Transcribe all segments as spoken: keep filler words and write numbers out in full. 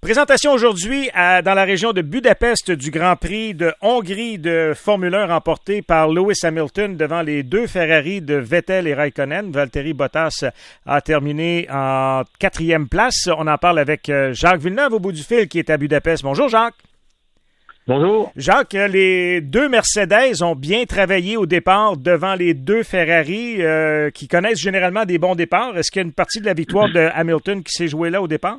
Présentation aujourd'hui à, dans la région de Budapest du Grand Prix de Hongrie de Formule un remporté par Lewis Hamilton devant les deux Ferrari de Vettel et Raikkonen. Valtteri Bottas a terminé en quatrième place. On en parle avec Jacques Villeneuve au bout du fil qui est à Budapest. Bonjour Jacques. Bonjour. Jacques, les deux Mercedes ont bien travaillé au départ devant les deux Ferrari euh, qui connaissent généralement des bons départs. Est-ce qu'il y a une partie de la victoire de Hamilton qui s'est jouée là au départ?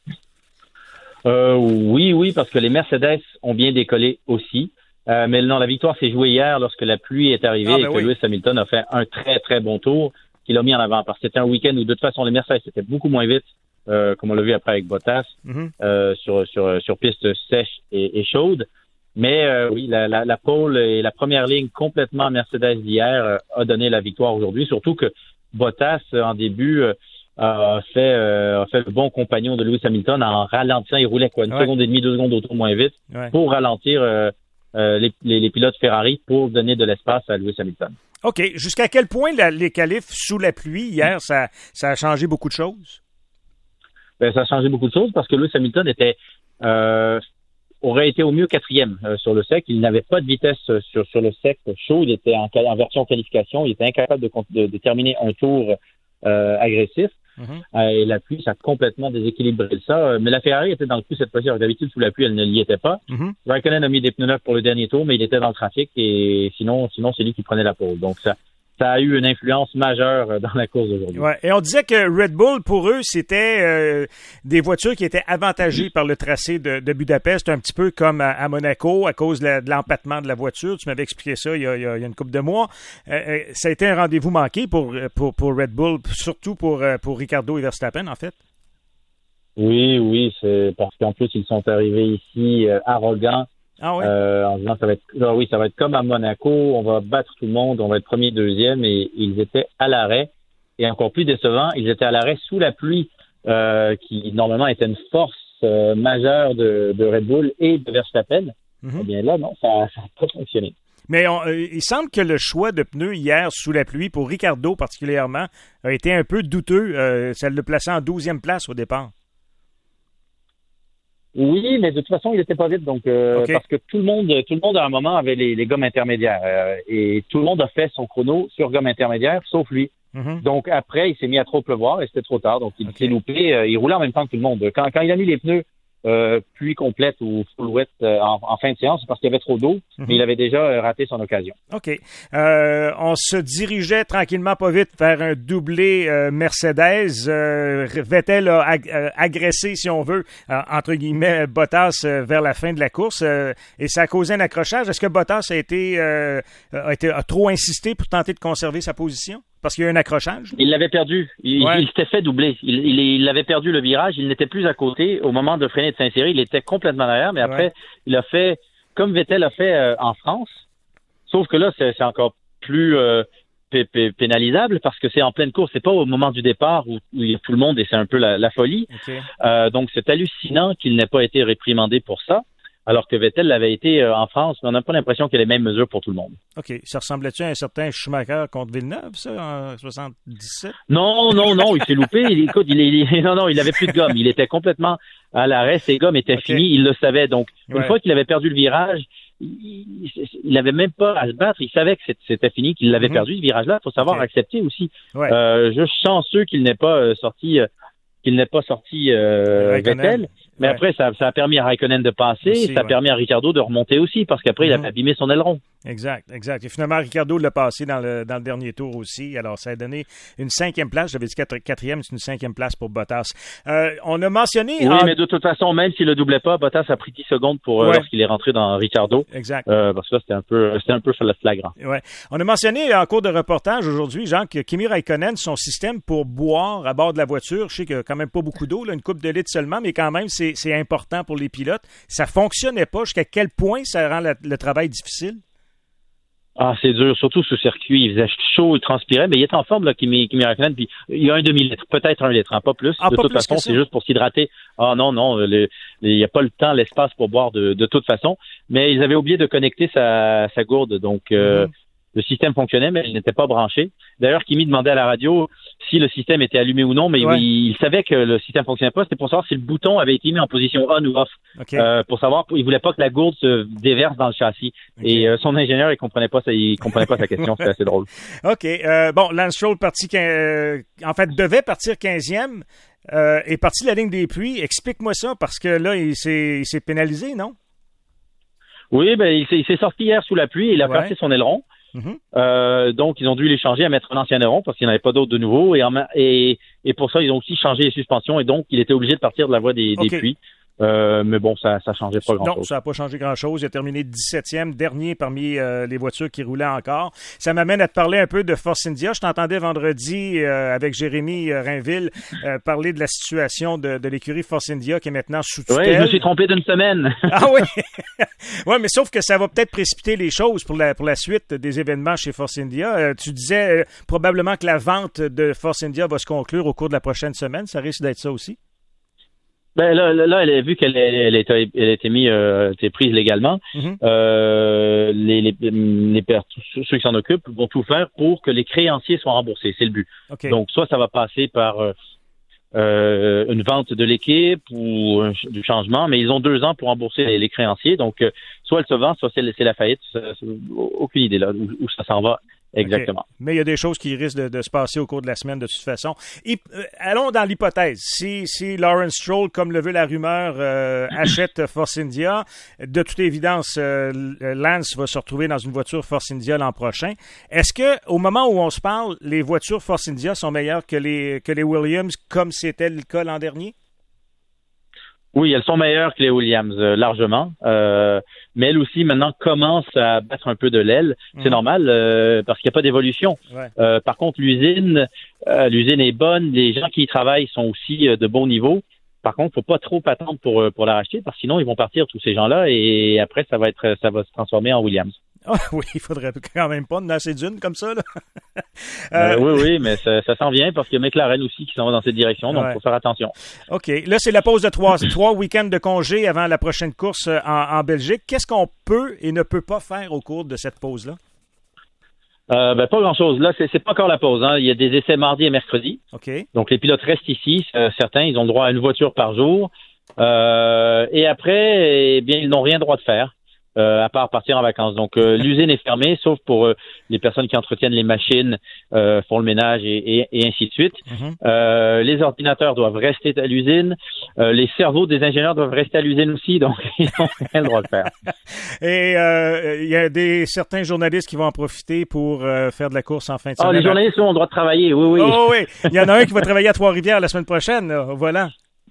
Euh, oui, oui, parce que les Mercedes ont bien décollé aussi. Euh, mais non, la victoire s'est jouée hier lorsque la pluie est arrivée ah, ben et que oui. Lewis Hamilton a fait un très, très bon tour qu'il a mis en avant. Parce que c'était un week-end où, de toute façon, les Mercedes étaient beaucoup moins vite, euh, comme on l'a vu après avec Bottas, mm-hmm. euh, sur, sur, sur piste sèche et, et chaude. Mais euh, oui, la, la, la pole et la première ligne complètement Mercedes d'hier euh, a donné la victoire aujourd'hui. Surtout que Bottas, en début... Euh, a fait, euh, a fait le bon compagnon de Lewis Hamilton en ralentissant. Il roulait quoi, une ouais. seconde et demie, deux secondes autour moins vite ouais. pour ralentir euh, euh, les, les, les pilotes Ferrari pour donner de l'espace à Lewis Hamilton. OK. Jusqu'à quel point la, les qualifs sous la pluie hier, ça, ça a changé beaucoup de choses? Ben, ça a changé beaucoup de choses parce que Lewis Hamilton était euh, aurait été au mieux quatrième euh, sur le sec. Il n'avait pas de vitesse sur, sur le sec chaud. Il était en, en version qualification. Il était incapable de, de, de terminer un tour euh, agressif. Mm-hmm. Euh, et la pluie, ça a complètement déséquilibré ça. Euh, mais la Ferrari était dans le coup cette fois-ci. Alors, d'habitude, sous la pluie, elle ne l'y était pas. Mm-hmm. Raikkonen a mis des pneus neufs pour le dernier tour, mais il était dans le trafic et sinon, sinon c'est lui qui prenait la pole. Donc, ça, ça a eu une influence majeure dans la course d'aujourd'hui. Ouais. Et on disait que Red Bull, pour eux, c'était euh, des voitures qui étaient avantagées par le tracé de, de Budapest, un petit peu comme à, à Monaco, à cause de, la, de l'empattement de la voiture. Tu m'avais expliqué ça il y a, il y a, il y a une couple de mois. Euh, ça a été un rendez-vous manqué pour, pour, pour Red Bull, surtout pour, pour Ricciardo et Verstappen, en fait. Oui, oui, c'est parce qu'en plus, ils sont arrivés ici euh, arrogants. Ah oui? Euh, en disant ça va être ah oui, ça va être comme à Monaco, on va battre tout le monde, on va être premier, deuxième, et ils étaient à l'arrêt. Et encore plus décevant, ils étaient à l'arrêt sous la pluie, euh, qui normalement était une force euh, majeure de, de Red Bull et de Verstappen. Mm-hmm. Eh bien là, non, ça n'a pas fonctionné. Mais on, euh, il semble que le choix de pneus hier sous la pluie, pour Ricciardo particulièrement, a été un peu douteux. Euh, ça le plaçait en douzième place au départ. Oui, mais de toute façon, il n'était pas vite, donc euh, okay. parce que tout le monde, tout le monde à un moment avait les, les gommes intermédiaires euh, et tout le monde a fait son chrono sur gomme intermédiaire, sauf lui. Mm-hmm. Donc après, il s'est mis à trop pleuvoir et c'était trop tard, donc il okay. s'est loupé. Euh, il roulait en même temps que tout le monde. Quand, quand il a mis les pneus euh, pluie complète ou full wet euh, en, en fin de séance, c'est parce qu'il y avait trop d'eau, mm-hmm. mais il avait déjà euh, raté son occasion. OK. Euh, on se dirigeait tranquillement, pas vite, vers un doublé euh, Mercedes. Euh, Vettel a ag- euh, agressé, si on veut, euh, entre guillemets, Bottas euh, vers la fin de la course euh, et ça a causé un accrochage. Est-ce que Bottas a été, euh, a été a trop insisté pour tenter de conserver sa position? Parce qu'il y a eu un accrochage? Il l'avait perdu. Il, ouais. il s'était fait doubler. Il, il, il avait perdu le virage. Il n'était plus à côté. Au moment de freiner et de s'insérer, il était complètement derrière. Mais après, ouais. il a fait, comme Vettel a fait euh, en France. Sauf que là, c'est, c'est encore plus euh, p- p- pénalisable parce que c'est en pleine course. C'est pas au moment du départ où, où il y a tout le monde et c'est un peu la, la folie. Okay. Euh, donc, c'est hallucinant qu'il n'ait pas été réprimandé pour ça. Alors que Vettel l'avait été euh, en France, mais on n'a pas l'impression qu'il y a les mêmes mesures pour tout le monde. OK. Ça ressemblait-tu à un certain Schumacher contre Villeneuve, ça, en soixante-dix-sept? Non, non, non, il s'est loupé. Il, écoute, il, il, non, non, il avait plus de gomme. Il était complètement à l'arrêt. Ses gommes étaient okay. finies. Il le savait. Donc, une ouais. fois qu'il avait perdu le virage, il n'avait même pas à se battre. Il savait que c'était fini, qu'il l'avait mm-hmm. perdu, ce virage-là. Il faut savoir okay. accepter aussi. Ouais. Euh, je suis chanceux qu'il n'ait pas euh, sorti... Euh, qu'il n'ait pas sorti euh, Vettel. Mais ouais. après, ça, ça a permis à Raikkonen de passer, aussi, ça a ouais. permis à Ricciardo de remonter aussi, parce qu'après, mm-hmm. il a abîmé son aileron. Exact, exact. Et finalement, Ricciardo l'a passé dans le, dans le dernier tour aussi. Alors, ça a donné une cinquième place. J'avais dit quatre, quatrième, c'est une cinquième place pour Bottas. Euh, on a mentionné... Oui, en... mais de toute façon, même s'il le doublait pas, Bottas a pris dix secondes pour ouais. euh, lorsqu'il est rentré dans Ricciardo. Exact. Euh, parce que là, c'était un peu, c'était un peu flagrant. Ouais. On a mentionné en cours de reportage aujourd'hui, Jean, que Kimi Raikkonen, son système pour boire à bord de la voiture, je sais qu'il n'y a quand même pas beaucoup d'eau, là, une coupe de litre seulement, mais quand même, c'est, c'est important pour les pilotes. Ça fonctionnait pas. Jusqu'à quel point ça rend la, le travail difficile? Ah, c'est dur, surtout sous circuit. Il faisait chaud, il transpirait, mais il est en forme, là, Kimi, Kimi Raikkonen, puis il y a un demi-litre, peut-être un litre, hein, pas plus. Ah, de pas toute plus façon, c'est juste pour s'hydrater. Ah non, non, le, le, il n'y a pas le temps, l'espace pour boire de, de toute façon. Mais ils avaient oublié de connecter sa, sa gourde, donc euh, mm-hmm. le système fonctionnait, mais il n'était pas branché. D'ailleurs, Kimi demandait à la radio si le système était allumé ou non, mais ouais. il, il savait que le système fonctionnait pas. C'était pour savoir si le bouton avait été mis en position on ou off. Okay. Euh, pour savoir, il voulait pas que la gourde se déverse dans le châssis. Okay. Et euh, son ingénieur, il comprenait pas, ça, il comprenait pas sa question. C'était assez drôle. OK. Euh, bon, Lance Stroll parti, euh, en fait, devait partir quinzième. Euh, est parti de la ligne des puits. Explique-moi ça, parce que là, il s'est, il s'est pénalisé, non? Oui, ben il s'est, il s'est sorti hier sous la pluie et il a ouais. cassé son aileron. Mm-hmm. Euh, donc, ils ont dû les changer à mettre un ancien aileron parce qu'il n'y en avait pas d'autre de nouveau. Et, en, et, et pour ça, ils ont aussi changé les suspensions et donc, il était obligé de partir de la voie des, okay. des puits. Euh, mais bon, ça ça changeait pas grand-chose. Non, ça n'a pas changé grand-chose. Il a terminé dix-septième, dernier parmi euh, les voitures qui roulaient encore. Ça m'amène à te parler un peu de Force India. Je t'entendais vendredi euh, avec Jérémy Rainville euh, parler de la situation de, de l'écurie Force India qui est maintenant sous tutelle. Oui, je me suis trompé d'une semaine. Ah oui? Oui, mais sauf que ça va peut-être précipiter les choses pour la, pour la suite des événements chez Force India. Euh, tu disais euh, probablement que la vente de Force India va se conclure au cours de la prochaine semaine. Ça risque d'être ça aussi? Ben là, là, elle a vu qu'elle elle, elle, elle, elle a été mise, euh, été prise légalement. Mm-hmm. Euh, les, les, les ceux qui s'en occupent vont tout faire pour que les créanciers soient remboursés. C'est le but. Okay. Donc, soit ça va passer par euh, euh, une vente de l'équipe ou un, du changement, mais ils ont deux ans pour rembourser les, les créanciers. Donc, euh, soit elle se vend, soit c'est, c'est la faillite. Ça, c'est, aucune idée là où, où ça s'en va. Exactement. Okay. Mais il y a des choses qui risquent de, de se passer au cours de la semaine de toute façon. Et, euh, allons dans l'hypothèse. Si, si Lawrence Stroll, comme le veut la rumeur, euh, achète Force India, de toute évidence, euh, Lance va se retrouver dans une voiture Force India l'an prochain. Est-ce que, au moment où on se parle, les voitures Force India sont meilleures que les, que les Williams, comme c'était le cas l'an dernier? Oui, elles sont meilleures que les Williams, euh, largement. Euh, mais elles aussi, maintenant, commencent à battre un peu de l'aile. C'est mmh. normal, euh, parce qu'il n'y a pas d'évolution. Ouais. Euh, par contre, l'usine, euh, l'usine est bonne. Les gens qui y travaillent sont aussi euh, de bon niveau. Par contre, faut pas trop attendre pour pour la racheter, parce que sinon, ils vont partir, tous ces gens-là, et après, ça va être, ça va se transformer en Williams. Ah oui, il faudrait quand même pas en assez d'une comme ça, là. euh, euh, oui, oui, mais ça, ça s'en vient parce qu'il y a McLaren aussi qui s'en va dans cette direction, donc il ouais. faut faire attention. OK. Là, c'est la pause de trois, trois week-ends de congé avant la prochaine course en, en Belgique. Qu'est-ce qu'on peut et ne peut pas faire au cours de cette pause-là? Euh, ben, pas grand-chose. Là, c'est, c'est pas encore la pause. Hein. Il y a des essais mardi et mercredi. OK. Donc, les pilotes restent ici. Euh, certains, ils ont le droit à une voiture par jour. Euh, et après, eh bien, ils n'ont rien droit de faire. Euh, à part partir en vacances. Donc, euh, l'usine est fermée, sauf pour euh, les personnes qui entretiennent les machines, euh, font le ménage et, et, et ainsi de suite. Mm-hmm. Euh, les ordinateurs doivent rester à l'usine. Euh, les cerveaux des ingénieurs doivent rester à l'usine aussi, donc ils n'ont rien le droit de faire. Et il euh, y a des certains journalistes qui vont en profiter pour euh, faire de la course en fin de semaine. Ah, les journalistes ont le droit de travailler, oui, oui. Oh oui, il y en a un qui va travailler à Trois-Rivières la semaine prochaine, là. Voilà.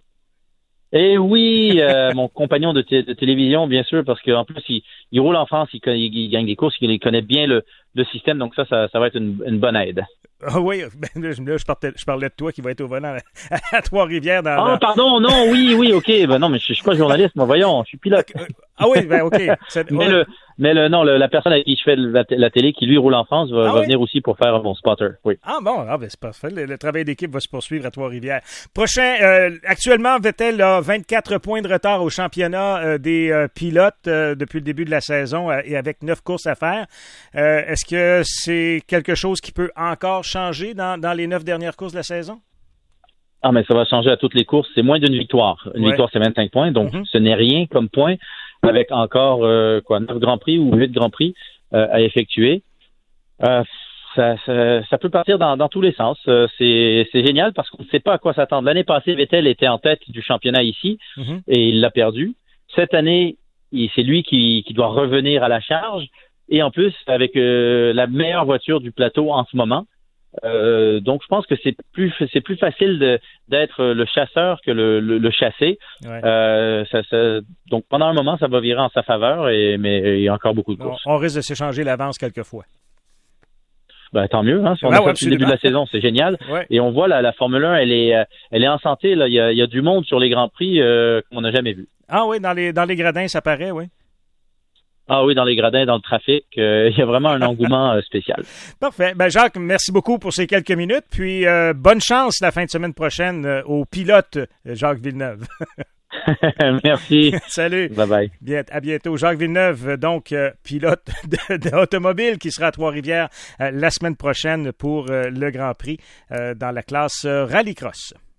Eh oui, euh, mon compagnon de, t- de télévision, bien sûr, parce qu'en plus, il, il roule en France, il, il, il gagne des courses, il connaît bien le, le système, donc ça, ça, ça va être une, une bonne aide. Ah oui, ben, là, je, partais, je parlais de toi qui va être au volant à, à Trois-Rivières. Dans, ah, dans... pardon, non, oui, oui, OK. Ben non, mais je, je suis pas journaliste, moi, voyons, je suis pilote. Ah oui, ben OK. C'est... mais, le, mais le non, le, la personne avec qui je fais la, la télé, qui lui roule en France, va, ah, va oui? venir aussi pour faire mon spotter. Oui. Ah bon, ah, ben, c'est parfait. Le, le travail d'équipe va se poursuivre à Trois-Rivières. Prochain, euh, actuellement, Vettel a vingt-quatre points de retard au championnat euh, des euh, pilotes euh, depuis le début de la saison euh, et avec neuf courses à faire. Euh, est-ce que c'est quelque chose qui peut encore changer dans, dans les neuf dernières courses de la saison? Ah, mais ça va changer à toutes les courses. C'est moins d'une victoire. Une ouais. victoire, c'est vingt-cinq points, donc mm-hmm. ce n'est rien comme point, avec encore euh, quoi, neuf Grands Prix ou huit Grands Prix euh, à effectuer. Euh, ça, ça, ça peut partir dans, dans tous les sens. Euh, c'est, c'est génial parce qu'on ne sait pas à quoi s'attendre. L'année passée, Vettel était en tête du championnat ici mm-hmm. et il l'a perdu. Cette année, il, c'est lui qui, qui doit revenir à la charge. Et en plus, avec euh, la meilleure voiture du plateau en ce moment. Euh, donc, je pense que c'est plus c'est plus facile de, d'être le chasseur que le, le, le chassé. Ouais. Euh, ça, ça, donc, pendant un moment, ça va virer en sa faveur, et, mais il y a encore beaucoup de courses. On, on risque de s'échanger l'avance quelquefois. Ben, tant mieux, hein. Si on ah, a ouais, fait depuis le début de la saison, c'est génial. Ouais. Et on voit la, la Formule un, elle est elle est en santé. Là. Il, y a, il y a du monde sur les Grands Prix euh, qu'on n'a jamais vu. Ah oui, dans les dans les gradins, ça paraît, oui. Ah oui, dans les gradins, dans le trafic, euh, il y a vraiment un engouement euh, spécial. Parfait. Ben Jacques, merci beaucoup pour ces quelques minutes. Puis euh, bonne chance la fin de semaine prochaine euh, au pilote Jacques Villeneuve. Merci. Salut. Bye-bye. Bien, à bientôt. Jacques Villeneuve, donc euh, pilote d'automobile qui sera à Trois-Rivières euh, la semaine prochaine pour euh, le Grand Prix euh, dans la classe euh, Rallycross.